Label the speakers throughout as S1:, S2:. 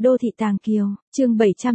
S1: Đô thị Tàng Kiều, chương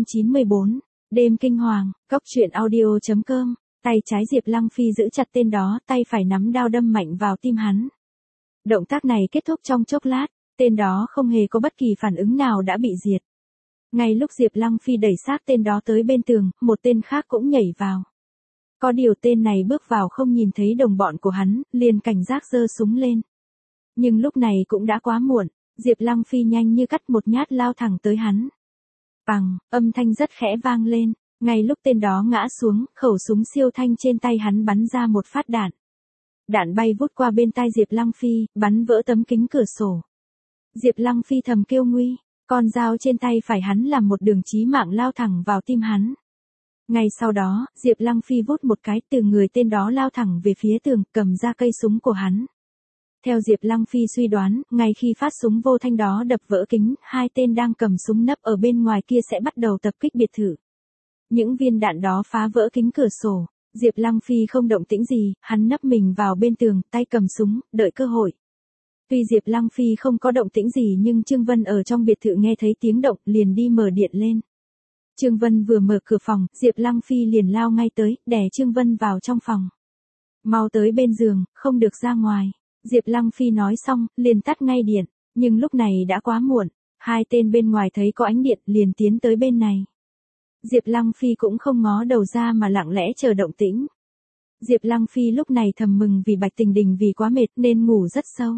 S1: 794, đêm kinh hoàng, Cóc truyện audio.com, tay trái Diệp Lăng Phi giữ chặt tên đó, tay phải nắm đao đâm mạnh vào tim hắn. Động tác này kết thúc trong chốc lát, tên đó không hề có bất kỳ phản ứng nào đã bị diệt. Ngay lúc Diệp Lăng Phi đẩy xác tên đó tới bên tường, một tên khác cũng nhảy vào. Có điều tên này bước vào không nhìn thấy đồng bọn của hắn, liền cảnh giác giơ súng lên. Nhưng lúc này cũng đã quá muộn, Diệp Lăng Phi nhanh như cắt một nhát lao thẳng tới hắn. Bằng, âm thanh rất khẽ vang lên, ngay lúc tên đó ngã xuống, khẩu súng siêu thanh trên tay hắn bắn ra một phát đạn. Đạn bay vút qua bên tai Diệp Lăng Phi, bắn vỡ tấm kính cửa sổ. Diệp Lăng Phi thầm kêu nguy, con dao trên tay phải hắn làm một đường chí mạng lao thẳng vào tim hắn. Ngay sau đó, Diệp Lăng Phi vút một cái từ người tên đó lao thẳng về phía tường, cầm ra cây súng của hắn. Theo Diệp Lăng Phi suy đoán, ngay khi phát súng vô thanh đó đập vỡ kính, hai tên đang cầm súng nấp ở bên ngoài kia sẽ bắt đầu tập kích biệt thự. Những viên đạn đó phá vỡ kính cửa sổ, Diệp Lăng Phi không động tĩnh gì, hắn nấp mình vào bên tường, tay cầm súng, đợi cơ hội. Tuy Diệp Lăng Phi không có động tĩnh gì nhưng Trương Vân ở trong biệt thự nghe thấy tiếng động, liền đi mở điện lên. Trương Vân vừa mở cửa phòng, Diệp Lăng Phi liền lao ngay tới, đè Trương Vân vào trong phòng. Mau tới bên giường, không được ra ngoài. Diệp Lăng Phi nói xong, liền tắt ngay điện, nhưng lúc này đã quá muộn, hai tên bên ngoài thấy có ánh điện liền tiến tới bên này. Diệp Lăng Phi cũng không ngó đầu ra mà lặng lẽ chờ động tĩnh. Diệp Lăng Phi lúc này thầm mừng vì Bạch Tình Đình vì quá mệt nên ngủ rất sâu.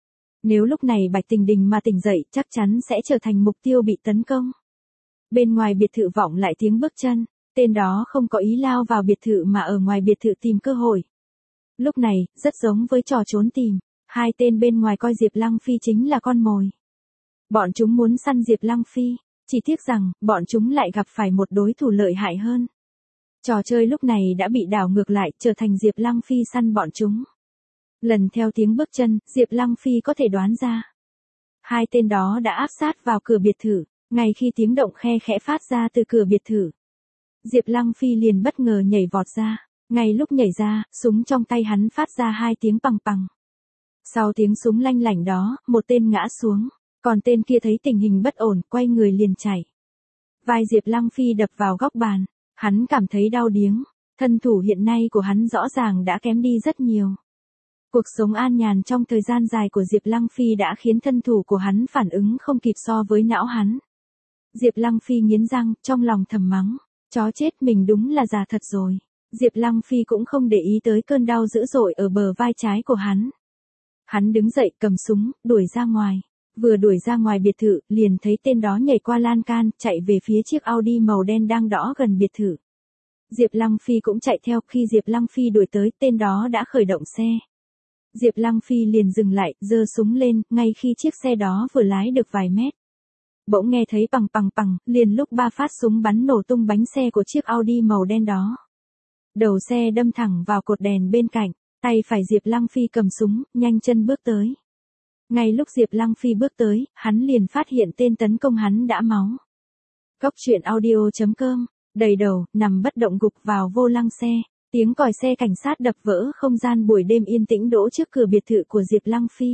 S1: Nếu lúc này Bạch Tình Đình mà tỉnh dậy chắc chắn sẽ trở thành mục tiêu bị tấn công. Bên ngoài biệt thự vọng lại tiếng bước chân, tên đó không có ý lao vào biệt thự mà ở ngoài biệt thự tìm cơ hội. Lúc này, rất giống với trò trốn tìm, hai tên bên ngoài coi Diệp Lăng Phi chính là con mồi. Bọn chúng muốn săn Diệp Lăng Phi, chỉ tiếc rằng, bọn chúng lại gặp phải một đối thủ lợi hại hơn. Trò chơi lúc này đã bị đảo ngược lại, trở thành Diệp Lăng Phi săn bọn chúng. Lần theo tiếng bước chân, Diệp Lăng Phi có thể đoán ra. Hai tên đó đã áp sát vào cửa biệt thự, ngay khi tiếng động khe khẽ phát ra từ cửa biệt thự. Diệp Lăng Phi liền bất ngờ nhảy vọt ra. Ngay lúc nhảy ra, súng trong tay hắn phát ra hai tiếng pằng pằng. Sau tiếng súng lanh lảnh đó, một tên ngã xuống, còn tên kia thấy tình hình bất ổn, quay người liền chạy. Vai Diệp Lăng Phi đập vào góc bàn, hắn cảm thấy đau điếng, thân thủ hiện nay của hắn rõ ràng đã kém đi rất nhiều. Cuộc sống an nhàn trong thời gian dài của Diệp Lăng Phi đã khiến thân thủ của hắn phản ứng không kịp so với não hắn. Diệp Lăng Phi nghiến răng, trong lòng thầm mắng, chó chết mình đúng là già thật rồi. Diệp Lăng Phi cũng không để ý tới cơn đau dữ dội ở bờ vai trái của hắn. Hắn đứng dậy cầm súng, đuổi ra ngoài. Vừa đuổi ra ngoài biệt thự, liền thấy tên đó nhảy qua lan can, chạy về phía chiếc Audi màu đen đang đỗ gần biệt thự. Diệp Lăng Phi cũng chạy theo, khi Diệp Lăng Phi đuổi tới, tên đó đã khởi động xe. Diệp Lăng Phi liền dừng lại, giơ súng lên, ngay khi chiếc xe đó vừa lái được vài mét. Bỗng nghe thấy pằng pằng pằng, liền lúc ba phát súng bắn nổ tung bánh xe của chiếc Audi màu đen đó. Đầu xe đâm thẳng vào cột đèn bên cạnh, tay phải Diệp Lăng Phi cầm súng, nhanh chân bước tới. Ngay lúc Diệp Lăng Phi bước tới, hắn liền phát hiện tên tấn công hắn đã máu. Cóc truyện audio.com, đầy đầu, nằm bất động gục vào vô lăng xe, tiếng còi xe cảnh sát đập vỡ không gian buổi đêm yên tĩnh đỗ trước cửa biệt thự của Diệp Lăng Phi.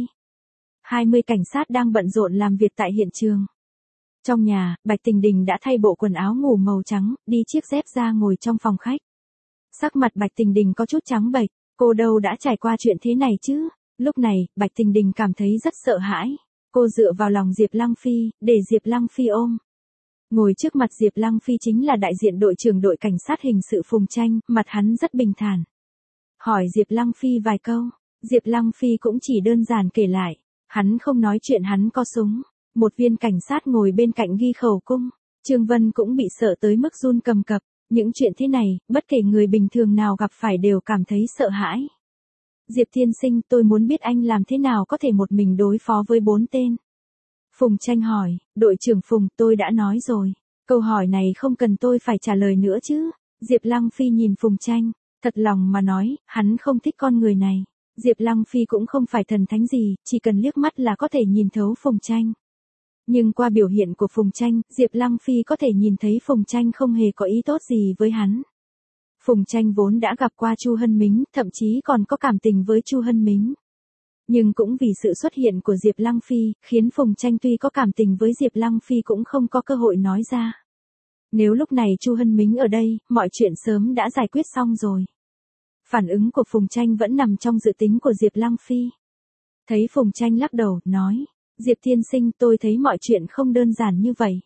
S1: 20 cảnh sát đang bận rộn làm việc tại hiện trường. Trong nhà, Bạch Tình Đình đã thay bộ quần áo ngủ màu trắng, đi chiếc dép ra ngồi trong phòng khách. Sắc mặt Bạch Tình Đình có chút trắng bệch, cô đâu đã trải qua chuyện thế này chứ? Lúc này, Bạch Tình Đình cảm thấy rất sợ hãi. Cô dựa vào lòng Diệp Lăng Phi, để Diệp Lăng Phi ôm. Ngồi trước mặt Diệp Lăng Phi chính là đại diện đội trưởng đội cảnh sát hình sự Phùng Tranh, mặt hắn rất bình thản. Hỏi Diệp Lăng Phi vài câu, Diệp Lăng Phi cũng chỉ đơn giản kể lại. Hắn không nói chuyện hắn có súng. Một viên cảnh sát ngồi bên cạnh ghi khẩu cung. Trương Vân cũng bị sợ tới mức run cầm cập. Những chuyện thế này, bất kể người bình thường nào gặp phải đều cảm thấy sợ hãi. Diệp tiên sinh, tôi muốn biết anh làm thế nào có thể một mình đối phó với 4 tên. Phùng Tranh hỏi, đội trưởng Phùng, tôi đã nói rồi. Câu hỏi này không cần tôi phải trả lời nữa chứ. Diệp Lăng Phi nhìn Phùng Tranh, thật lòng mà nói, hắn không thích con người này. Diệp Lăng Phi cũng không phải thần thánh gì, chỉ cần liếc mắt là có thể nhìn thấu Phùng Tranh. Nhưng qua biểu hiện của Phùng Tranh, Diệp Lăng Phi có thể nhìn thấy Phùng Tranh không hề có ý tốt gì với hắn. Phùng Tranh vốn đã gặp qua Chu Hân Mính, thậm chí còn có cảm tình với Chu Hân Mính. Nhưng cũng vì sự xuất hiện của Diệp Lăng Phi, khiến Phùng Tranh tuy có cảm tình với Diệp Lăng Phi cũng không có cơ hội nói ra. Nếu lúc này Chu Hân Mính ở đây, mọi chuyện sớm đã giải quyết xong rồi. Phản ứng của Phùng Tranh vẫn nằm trong dự tính của Diệp Lăng Phi. Thấy Phùng Tranh lắc đầu, nói, Diệp tiên sinh, tôi thấy mọi chuyện không đơn giản như vậy.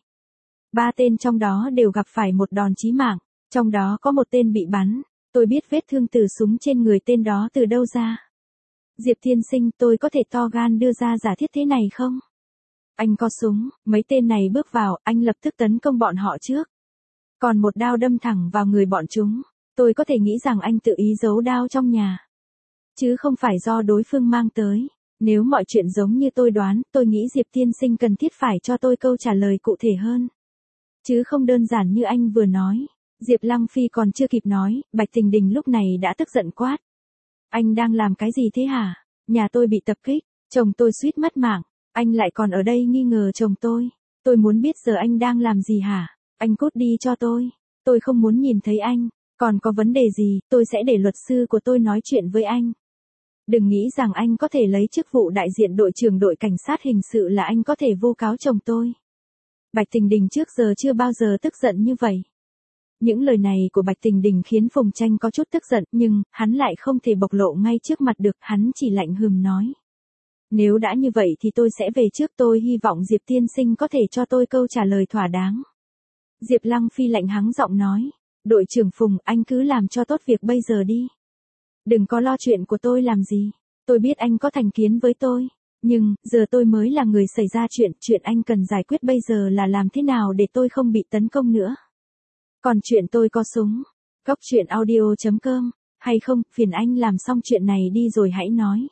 S1: 3 tên trong đó đều gặp phải một đòn chí mạng, trong đó có một tên bị bắn, tôi biết vết thương từ súng trên người tên đó từ đâu ra. Diệp tiên sinh, tôi có thể to gan đưa ra giả thiết thế này không? Anh có súng, mấy tên này bước vào, anh lập tức tấn công bọn họ trước. Còn một đao đâm thẳng vào người bọn chúng, tôi có thể nghĩ rằng anh tự ý giấu đao trong nhà. Chứ không phải do đối phương mang tới. Nếu mọi chuyện giống như tôi đoán, tôi nghĩ Diệp tiên sinh cần thiết phải cho tôi câu trả lời cụ thể hơn. Chứ không đơn giản như anh vừa nói. Diệp Lăng Phi còn chưa kịp nói, Bạch Tình Đình lúc này đã tức giận quát. Anh đang làm cái gì thế hả? Nhà tôi bị tập kích, chồng tôi suýt mất mạng, anh lại còn ở đây nghi ngờ chồng tôi. Tôi muốn biết giờ anh đang làm gì hả? Anh cút đi cho tôi không muốn nhìn thấy anh, còn có vấn đề gì, tôi sẽ để luật sư của tôi nói chuyện với anh. Đừng nghĩ rằng anh có thể lấy chức vụ đại diện đội trưởng đội cảnh sát hình sự là anh có thể vu cáo chồng tôi. Bạch Tình Đình trước giờ chưa bao giờ tức giận như vậy. Những lời này của Bạch Tình Đình khiến Phùng Tranh có chút tức giận, nhưng hắn lại không thể bộc lộ ngay trước mặt được, hắn chỉ lạnh hừm nói. Nếu đã như vậy thì tôi sẽ về trước, tôi hy vọng Diệp tiên sinh có thể cho tôi câu trả lời thỏa đáng. Diệp Lăng Phi lạnh hắng giọng nói, đội trưởng Phùng, anh cứ làm cho tốt việc bây giờ đi. Đừng có lo chuyện của tôi làm gì, tôi biết anh có thành kiến với tôi, nhưng, giờ tôi mới là người xảy ra chuyện anh cần giải quyết bây giờ là làm thế nào để tôi không bị tấn công nữa. Còn chuyện tôi có súng, góc chuyện audio.com, hay không, phiền anh làm xong chuyện này đi rồi hãy nói.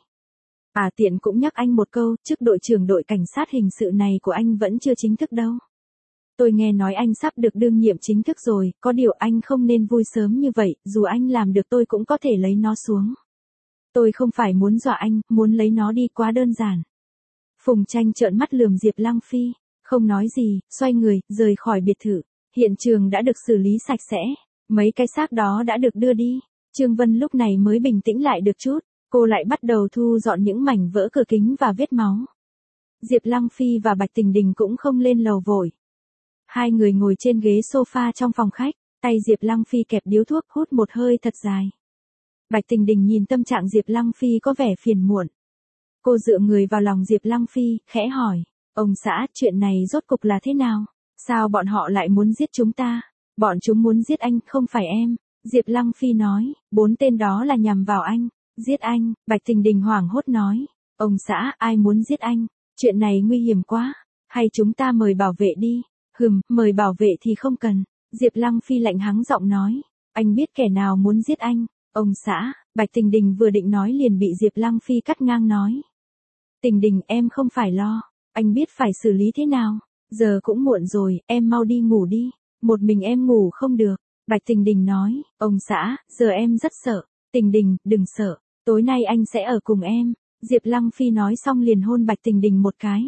S1: Tiện cũng nhắc anh một câu, chức đội trưởng đội cảnh sát hình sự này của anh vẫn chưa chính thức đâu. Tôi nghe nói anh sắp được đương nhiệm chính thức rồi, có điều anh không nên vui sớm như vậy, dù anh làm được tôi cũng có thể lấy nó xuống. Tôi không phải muốn dọa anh, muốn lấy nó đi quá đơn giản. Phùng Tranh trợn mắt lườm Diệp Lăng Phi, không nói gì, xoay người, rời khỏi biệt thự. Hiện trường đã được xử lý sạch sẽ, mấy cái xác đó đã được đưa đi. Trương Vân lúc này mới bình tĩnh lại được chút, cô lại bắt đầu thu dọn những mảnh vỡ cửa kính và vết máu. Diệp Lăng Phi và Bạch Tình Đình cũng không lên lầu vội. Hai người ngồi trên ghế sofa trong phòng khách, tay Diệp Lăng Phi kẹp điếu thuốc hút một hơi thật dài. Bạch Tình Đình nhìn tâm trạng Diệp Lăng Phi có vẻ phiền muộn. Cô dựa người vào lòng Diệp Lăng Phi, khẽ hỏi, ông xã, chuyện này rốt cục là thế nào? Sao bọn họ lại muốn giết chúng ta? Bọn chúng muốn giết anh, không phải em. Diệp Lăng Phi nói, 4 tên đó là nhằm vào anh. Giết anh, Bạch Tình Đình hoảng hốt nói. Ông xã, ai muốn giết anh? Chuyện này nguy hiểm quá. Hay chúng ta mời bảo vệ đi? Mời bảo vệ thì không cần. Diệp Lăng Phi lạnh hắng giọng nói. Anh biết kẻ nào muốn giết anh. Ông xã, Bạch Tình Đình vừa định nói liền bị Diệp Lăng Phi cắt ngang nói. Tình Đình, em không phải lo. Anh biết phải xử lý thế nào. Giờ cũng muộn rồi, em mau đi ngủ đi. Một mình em ngủ không được. Bạch Tình Đình nói, ông xã, giờ em rất sợ. Tình Đình, đừng sợ. Tối nay anh sẽ ở cùng em. Diệp Lăng Phi nói xong liền hôn Bạch Tình Đình một cái.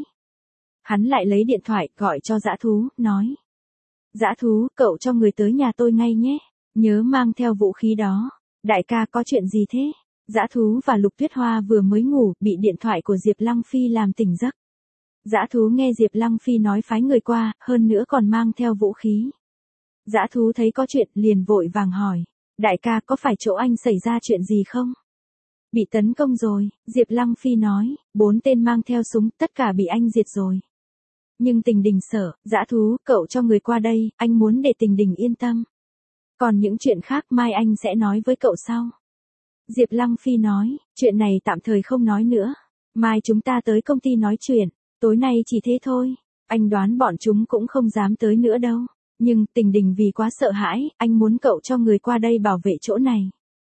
S1: Hắn lại lấy điện thoại, gọi cho Dã Thú, nói. Dã Thú, cậu cho người tới nhà tôi ngay nhé. Nhớ mang theo vũ khí đó. Đại ca có chuyện gì thế? Dã Thú và Lục Tuyết Hoa vừa mới ngủ, bị điện thoại của Diệp Lăng Phi làm tỉnh giấc. Dã Thú nghe Diệp Lăng Phi nói phái người qua, hơn nữa còn mang theo vũ khí. Dã Thú thấy có chuyện, liền vội vàng hỏi. Đại ca, có phải chỗ anh xảy ra chuyện gì không? Bị tấn công rồi, Diệp Lăng Phi nói, 4 tên mang theo súng, tất cả bị anh diệt rồi. Nhưng Tình Đình sợ, Dã Thú, cậu cho người qua đây, anh muốn để Tình Đình yên tâm. Còn những chuyện khác mai anh sẽ nói với cậu sau. Diệp Lăng Phi nói, chuyện này tạm thời không nói nữa. Mai chúng ta tới công ty nói chuyện, tối nay chỉ thế thôi. Anh đoán bọn chúng cũng không dám tới nữa đâu. Nhưng Tình Đình vì quá sợ hãi, anh muốn cậu cho người qua đây bảo vệ chỗ này.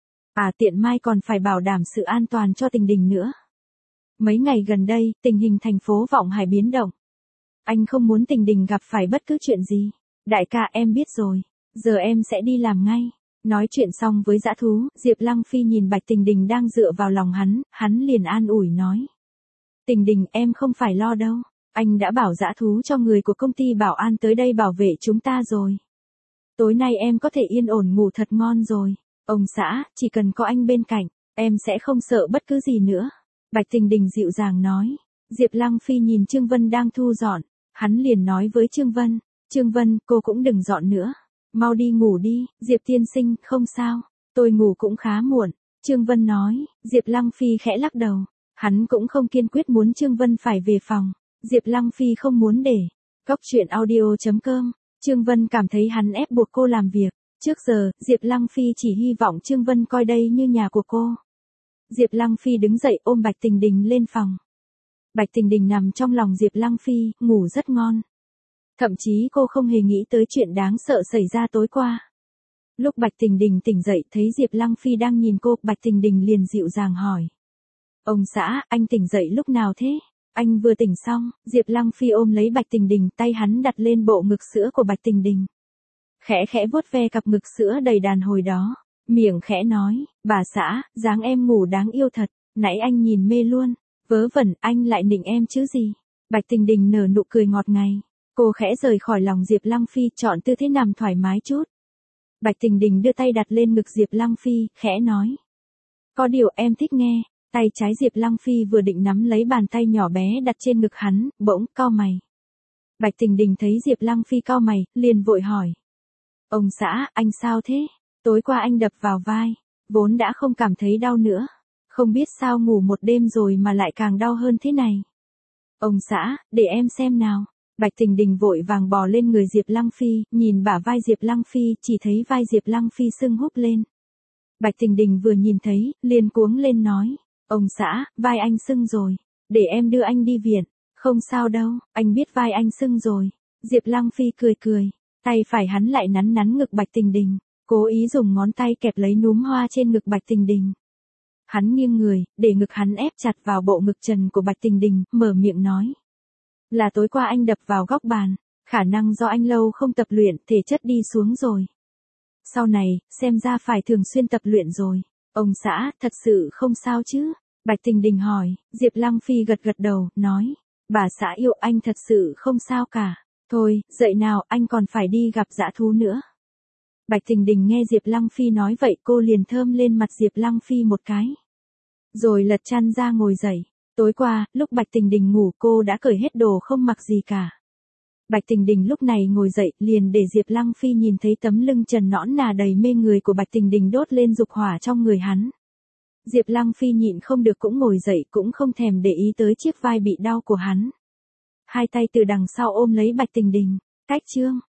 S1: Tiện mai còn phải bảo đảm sự an toàn cho Tình Đình nữa. Mấy ngày gần đây, tình hình thành phố Vọng Hải biến động. Anh không muốn Tình Đình gặp phải bất cứ chuyện gì. Đại ca, em biết rồi. Giờ em sẽ đi làm ngay. Nói chuyện xong với Dã Thú, Diệp Lăng Phi nhìn Bạch Tình Đình đang dựa vào lòng hắn liền an ủi nói. Tình Đình, em không phải lo đâu. Anh đã bảo Dã Thú cho người của công ty bảo an tới đây bảo vệ chúng ta rồi. Tối nay em có thể yên ổn ngủ thật ngon rồi. Ông xã, chỉ cần có anh bên cạnh, em sẽ không sợ bất cứ gì nữa. Bạch Tình Đình dịu dàng nói. Diệp Lăng Phi nhìn Trương Vân đang thu dọn, hắn liền nói với Trương Vân, Trương Vân, cô cũng đừng dọn nữa. Mau đi ngủ đi, Diệp tiên sinh, không sao, tôi ngủ cũng khá muộn. Trương Vân nói. Diệp Lăng Phi khẽ lắc đầu, hắn cũng không kiên quyết muốn Trương Vân phải về phòng. Diệp Lăng Phi không muốn để. Cóc truyện audio.com, Trương Vân cảm thấy hắn ép buộc cô làm việc. Trước giờ, Diệp Lăng Phi chỉ hy vọng Trương Vân coi đây như nhà của cô. Diệp Lăng Phi đứng dậy ôm Bạch Tình Đình lên phòng. Bạch Tình Đình nằm trong lòng Diệp Lăng Phi, ngủ rất ngon. Thậm chí cô không hề nghĩ tới chuyện đáng sợ xảy ra tối qua. Lúc Bạch Tình Đình tỉnh dậy thấy Diệp Lăng Phi đang nhìn cô, Bạch Tình Đình liền dịu dàng hỏi. Ông xã, anh tỉnh dậy lúc nào thế? Anh vừa tỉnh xong. Diệp Lăng Phi ôm lấy Bạch Tình Đình, tay hắn đặt lên bộ ngực sữa của Bạch Tình Đình. Khẽ khẽ vuốt ve cặp ngực sữa đầy đàn hồi đó, miệng khẽ nói, bà xã, dáng em ngủ đáng yêu thật, nãy anh nhìn mê luôn, vớ vẩn, anh lại nịnh em chứ gì. Bạch Tình Đình nở nụ cười ngọt ngào, cô khẽ rời khỏi lòng Diệp Lăng Phi, chọn tư thế nằm thoải mái chút. Bạch Tình Đình đưa tay đặt lên ngực Diệp Lăng Phi, khẽ nói. Có điều em thích nghe. Tay trái Diệp Lăng Phi vừa định nắm lấy bàn tay nhỏ bé đặt trên ngực hắn, bỗng cau mày. Bạch Tình Đình thấy Diệp Lăng Phi cau mày, liền vội hỏi. Ông xã, anh sao thế? Tối qua anh đập vào vai, vốn đã không cảm thấy đau nữa. Không biết sao ngủ một đêm rồi mà lại càng đau hơn thế này. Ông xã, để em xem nào. Bạch Tình Đình vội vàng bò lên người Diệp Lăng Phi, nhìn bả vai Diệp Lăng Phi, chỉ thấy vai Diệp Lăng Phi sưng húp lên. Bạch Tình Đình vừa nhìn thấy, liền cuống lên nói. Ông xã, vai anh sưng rồi, để em đưa anh đi viện. Không sao đâu, anh biết vai anh sưng rồi. Diệp Lăng Phi cười cười, tay phải hắn lại nắn nắn ngực Bạch Tình Đình, cố ý dùng ngón tay kẹp lấy núm hoa trên ngực Bạch Tình Đình. Hắn nghiêng người, để ngực hắn ép chặt vào bộ ngực trần của Bạch Tình Đình, mở miệng nói. Là tối qua anh đập vào góc bàn, khả năng do anh lâu không tập luyện, thể chất đi xuống rồi. Sau này, xem ra phải thường xuyên tập luyện rồi. Ông xã, thật sự không sao chứ? Bạch Tình Đình hỏi. Diệp Lăng Phi gật gật đầu, nói. Bà xã yêu anh thật sự không sao cả. Thôi, dậy nào, anh còn phải đi gặp dã thú nữa. Bạch Tình Đình nghe Diệp Lăng Phi nói vậy, cô liền thơm lên mặt Diệp Lăng Phi một cái. Rồi lật chăn ra ngồi dậy. Tối qua, lúc Bạch Tình Đình ngủ cô đã cởi hết đồ không mặc gì cả. Bạch Tình Đình lúc này ngồi dậy, liền để Diệp Lăng Phi nhìn thấy tấm lưng trần nõn nà đầy mê người của Bạch Tình Đình đốt lên dục hỏa trong người hắn. Diệp Lăng Phi nhịn không được cũng ngồi dậy, cũng không thèm để ý tới chiếc vai bị đau của hắn. Hai tay từ đằng sau ôm lấy Bạch Tình Đình. Cách chương